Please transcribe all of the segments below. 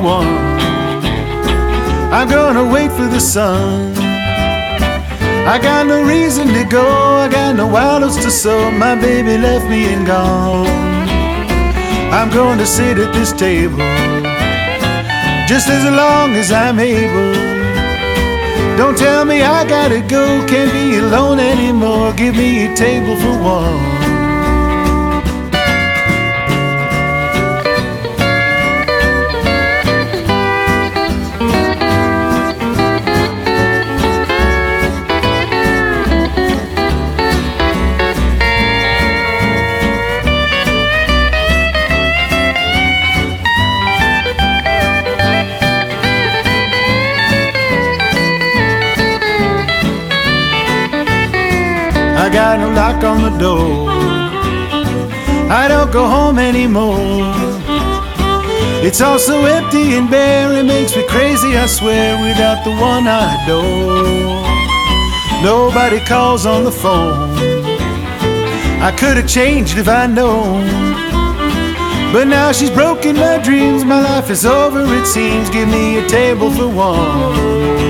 one. I'm gonna wait for the sun. I got no reason to go, I got no wild oats to sow. My baby left me and gone. I'm going to sit at this table just as long as I'm able. Don't tell me I gotta go, can't be alone anymore. Give me a table for one. I got no lock on the door, I don't go home anymore. It's all so empty and bare, it makes me crazy, I swear, without the one I adore. Nobody calls on the phone, I could have changed if I'd known. But now she's broken my dreams, my life is over it seems. Give me a table for one.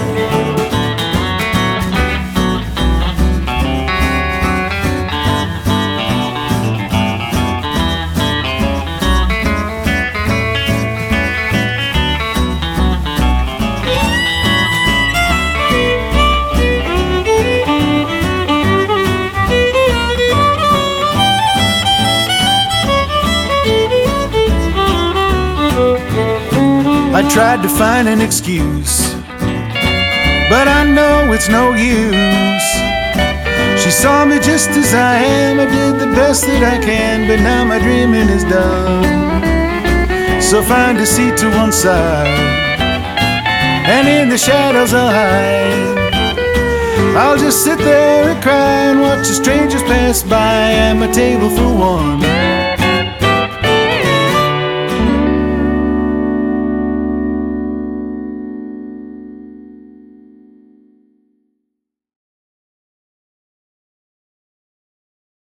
I tried to find an excuse, but I know it's no use. She saw me just as I am, I did the best that I can, but now my dreaming is done. So find a seat to one side, and in the shadows I'll hide. I'll just sit there and cry and watch the strangers pass by at my table for one.